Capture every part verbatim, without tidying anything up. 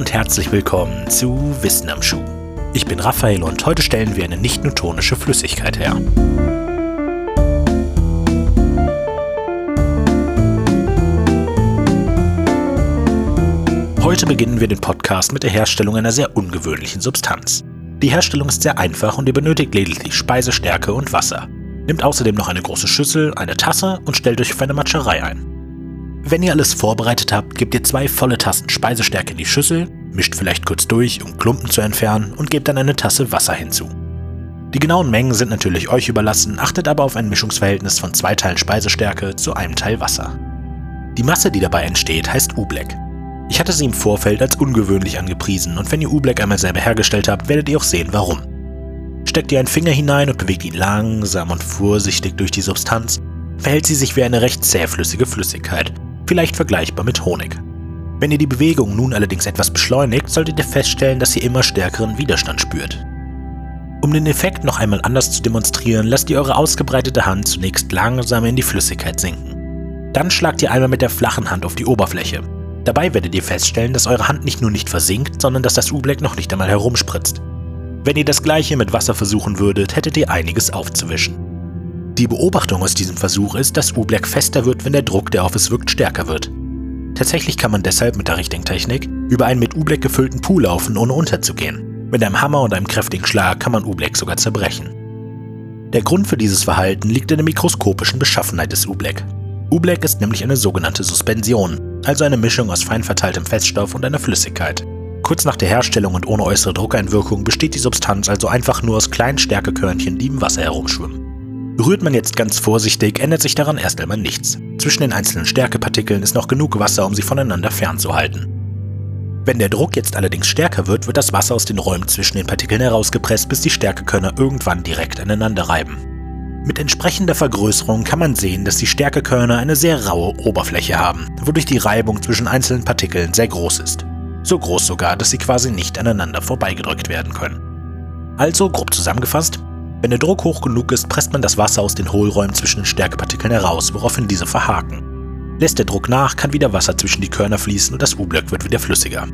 und herzlich willkommen zu Wissen am Schuh. Ich bin Raphael und heute stellen wir eine nicht newtonische Flüssigkeit her. Heute beginnen wir den Podcast mit der Herstellung einer sehr ungewöhnlichen Substanz. Die Herstellung ist sehr einfach und ihr benötigt lediglich Speisestärke und Wasser. Nehmt außerdem noch eine große Schüssel, eine Tasse und stellt euch auf eine Matscherei ein. Wenn ihr alles vorbereitet habt, gebt ihr zwei volle Tassen Speisestärke in die Schüssel, mischt vielleicht kurz durch, um Klumpen zu entfernen und gebt dann eine Tasse Wasser hinzu. Die genauen Mengen sind natürlich euch überlassen, achtet aber auf ein Mischungsverhältnis von zwei Teilen Speisestärke zu einem Teil Wasser. Die Masse, die dabei entsteht, heißt Oobleck. Ich hatte sie im Vorfeld als ungewöhnlich angepriesen und wenn ihr Oobleck einmal selber hergestellt habt, werdet ihr auch sehen, warum. Steckt ihr einen Finger hinein und bewegt ihn langsam und vorsichtig durch die Substanz, verhält sie sich wie eine recht zähflüssige Flüssigkeit, vielleicht vergleichbar mit Honig. Wenn ihr die Bewegung nun allerdings etwas beschleunigt, solltet ihr feststellen, dass ihr immer stärkeren Widerstand spürt. Um den Effekt noch einmal anders zu demonstrieren, lasst ihr eure ausgebreitete Hand zunächst langsam in die Flüssigkeit sinken. Dann schlagt ihr einmal mit der flachen Hand auf die Oberfläche. Dabei werdet ihr feststellen, dass eure Hand nicht nur nicht versinkt, sondern dass das Oobleck noch nicht einmal herumspritzt. Wenn ihr das gleiche mit Wasser versuchen würdet, hättet ihr einiges aufzuwischen. Die Beobachtung aus diesem Versuch ist, dass Oobleck fester wird, wenn der Druck, der auf es wirkt, stärker wird. Tatsächlich kann man deshalb mit der richtigen Technik über einen mit Oobleck gefüllten Pool laufen, ohne unterzugehen. Mit einem Hammer und einem kräftigen Schlag kann man Oobleck sogar zerbrechen. Der Grund für dieses Verhalten liegt in der mikroskopischen Beschaffenheit des Oobleck. Oobleck ist nämlich eine sogenannte Suspension, also eine Mischung aus fein verteiltem Feststoff und einer Flüssigkeit. Kurz nach der Herstellung und ohne äußere Druckeinwirkung besteht die Substanz also einfach nur aus kleinen Stärkekörnchen, die im Wasser herumschwimmen. Rührt man jetzt ganz vorsichtig, ändert sich daran erst einmal nichts. Zwischen den einzelnen Stärkepartikeln ist noch genug Wasser, um sie voneinander fernzuhalten. Wenn der Druck jetzt allerdings stärker wird, wird das Wasser aus den Räumen zwischen den Partikeln herausgepresst, bis die Stärkekörner irgendwann direkt aneinander reiben. Mit entsprechender Vergrößerung kann man sehen, dass die Stärkekörner eine sehr raue Oberfläche haben, wodurch die Reibung zwischen einzelnen Partikeln sehr groß ist. So groß sogar, dass sie quasi nicht aneinander vorbeigedrückt werden können. Also, grob zusammengefasst, wenn der Druck hoch genug ist, presst man das Wasser aus den Hohlräumen zwischen den Stärkepartikeln heraus, woraufhin diese verhaken. Lässt der Druck nach, kann wieder Wasser zwischen die Körner fließen und das Oobleck wird wieder flüssiger.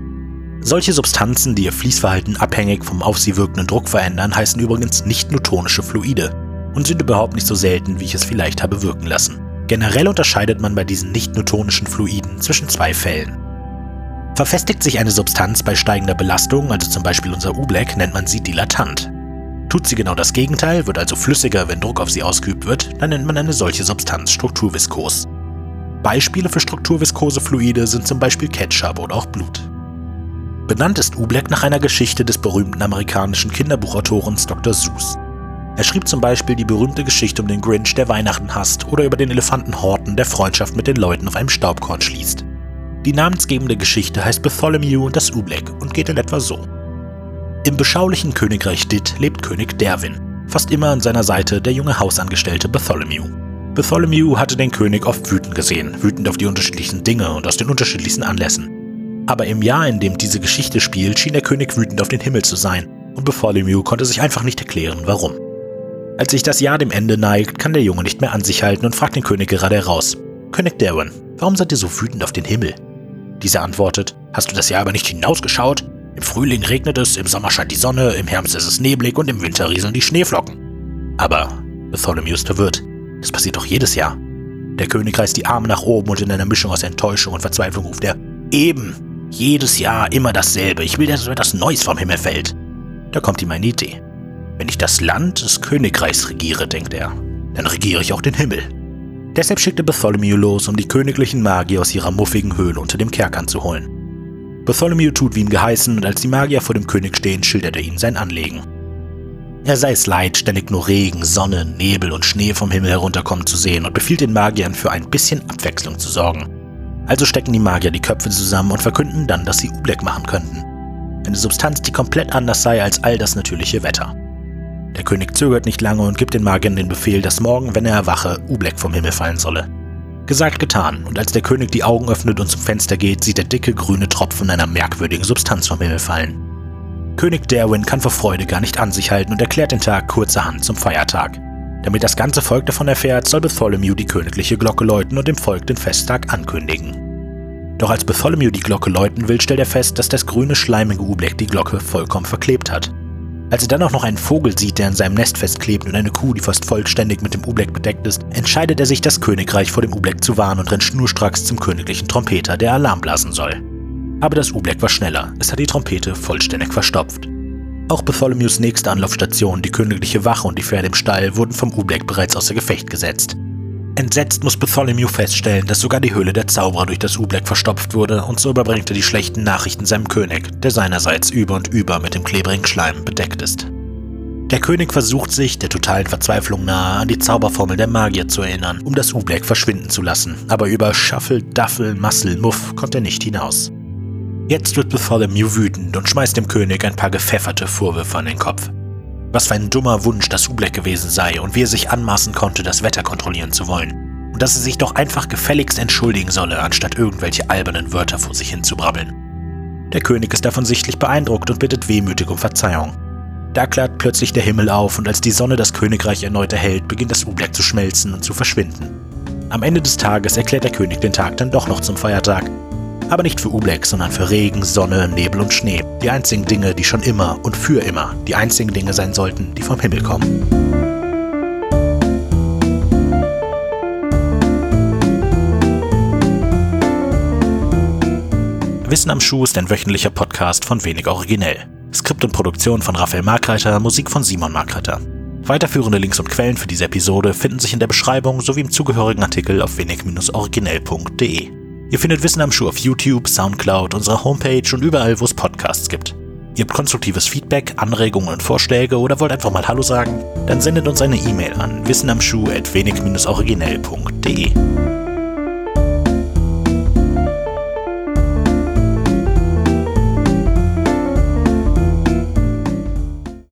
Solche Substanzen, die ihr Fließverhalten abhängig vom auf sie wirkenden Druck verändern, heißen übrigens nicht newtonische Fluide und sind überhaupt nicht so selten, wie ich es vielleicht habe wirken lassen. Generell unterscheidet man bei diesen nicht newtonischen Fluiden zwischen zwei Fällen. Verfestigt sich eine Substanz bei steigender Belastung, also zum Beispiel unser Oobleck, nennt man sie dilatant. Tut sie genau das Gegenteil, wird also flüssiger, wenn Druck auf sie ausgeübt wird, dann nennt man eine solche Substanz strukturviskos. Beispiele für strukturviskose Fluide sind zum Beispiel Ketchup oder auch Blut. Benannt ist Oobleck nach einer Geschichte des berühmten amerikanischen Kinderbuchautorens Doktor Seuss. Er schrieb zum Beispiel die berühmte Geschichte um den Grinch, der Weihnachten hasst, oder über den Elefanten Horton, der Freundschaft mit den Leuten auf einem Staubkorn schließt. Die namensgebende Geschichte heißt Bartholomew und das Oobleck und geht in etwa so. Im beschaulichen Königreich Dit lebt König Derwin. Fast immer an seiner Seite der junge Hausangestellte Bartholomew. Bartholomew hatte den König oft wütend gesehen, wütend auf die unterschiedlichsten Dinge und aus den unterschiedlichsten Anlässen. Aber im Jahr, in dem diese Geschichte spielt, schien der König wütend auf den Himmel zu sein und Bartholomew konnte sich einfach nicht erklären, warum. Als sich das Jahr dem Ende neigt, kann der Junge nicht mehr an sich halten und fragt den König gerade heraus: König Derwin, warum seid ihr so wütend auf den Himmel? Dieser antwortet: Hast du das Jahr aber nicht hinausgeschaut? Im Frühling regnet es, im Sommer scheint die Sonne, im Herbst ist es neblig und im Winter rieseln die Schneeflocken. Aber Bartholomew ist verwirrt. Das passiert doch jedes Jahr. Der König reißt die Arme nach oben und in einer Mischung aus Enttäuschung und Verzweiflung ruft er: Eben, jedes Jahr immer dasselbe. Ich will, dass etwas Neues vom Himmel fällt. Da kommt ihm eine Idee. Wenn ich das Land des Königreichs regiere, denkt er, dann regiere ich auch den Himmel. Deshalb schickte Bartholomew los, um die königlichen Magier aus ihrer muffigen Höhle unter dem Kerkern zu holen. Bartholomew tut wie ihm geheißen und als die Magier vor dem König stehen, schildert er ihnen sein Anliegen. Er sei es leid, ständig nur Regen, Sonne, Nebel und Schnee vom Himmel herunterkommen zu sehen und befiehlt den Magiern, für ein bisschen Abwechslung zu sorgen. Also stecken die Magier die Köpfe zusammen und verkünden dann, dass sie Oobleck machen könnten. Eine Substanz, die komplett anders sei als all das natürliche Wetter. Der König zögert nicht lange und gibt den Magiern den Befehl, dass morgen, wenn er erwache, Oobleck vom Himmel fallen solle. Gesagt, getan, und als der König die Augen öffnet und zum Fenster geht, sieht er dicke grüne Tropfen einer merkwürdigen Substanz vom Himmel fallen. König Derwin kann vor Freude gar nicht an sich halten und erklärt den Tag kurzerhand zum Feiertag. Damit das ganze Volk davon erfährt, soll Bartholomew die königliche Glocke läuten und dem Volk den Festtag ankündigen. Doch als Bartholomew die Glocke läuten will, stellt er fest, dass das grüne, schleimige Oobleck die Glocke vollkommen verklebt hat. Als er dann auch noch einen Vogel sieht, der an seinem Nest festklebt, und eine Kuh, die fast vollständig mit dem Oobleck bedeckt ist, entscheidet er sich, das Königreich vor dem Oobleck zu warnen und rennt schnurstracks zum königlichen Trompeter, der Alarm blasen soll. Aber das Oobleck war schneller, es hat die Trompete vollständig verstopft. Auch Bartholomews nächste Anlaufstation, die königliche Wache und die Pferde im Stall, wurden vom Oobleck bereits außer Gefecht gesetzt. Entsetzt muss Bartholomew feststellen, dass sogar die Höhle der Zauberer durch das Oobleck verstopft wurde, und so überbringt er die schlechten Nachrichten seinem König, der seinerseits über und über mit dem klebrigen Schleim bedeckt ist. Der König versucht sich, der totalen Verzweiflung nahe, an die Zauberformel der Magier zu erinnern, um das Oobleck verschwinden zu lassen, aber über Shuffle, Duffel, Muscle, Muff kommt er nicht hinaus. Jetzt wird Bartholomew wütend und schmeißt dem König ein paar gepfefferte Vorwürfe an den Kopf. Was für ein dummer Wunsch das Oobleck gewesen sei und wie er sich anmaßen konnte, das Wetter kontrollieren zu wollen. Und dass er sich doch einfach gefälligst entschuldigen solle, anstatt irgendwelche albernen Wörter vor sich hin zu brabbeln. Der König ist davon sichtlich beeindruckt und bittet wehmütig um Verzeihung. Da klart plötzlich der Himmel auf und als die Sonne das Königreich erneut erhellt, beginnt das Oobleck zu schmelzen und zu verschwinden. Am Ende des Tages erklärt der König den Tag dann doch noch zum Feiertag. Aber nicht für Oobleck, sondern für Regen, Sonne, Nebel und Schnee. Die einzigen Dinge, die schon immer und für immer die einzigen Dinge sein sollten, die vom Himmel kommen. Wissen am Schuh ist ein wöchentlicher Podcast von Wenig Originell. Skript und Produktion von Raphael Markreiter, Musik von Simon Markreiter. Weiterführende Links und Quellen für diese Episode finden sich in der Beschreibung sowie im zugehörigen Artikel auf wenig originell punkt de. Ihr findet Wissen am Schuh auf YouTube, Soundcloud, unserer Homepage und überall, wo es Podcasts gibt. Ihr habt konstruktives Feedback, Anregungen und Vorschläge oder wollt einfach mal Hallo sagen? Dann sendet uns eine E-Mail an wissenamschuh at wenig originell punkt de.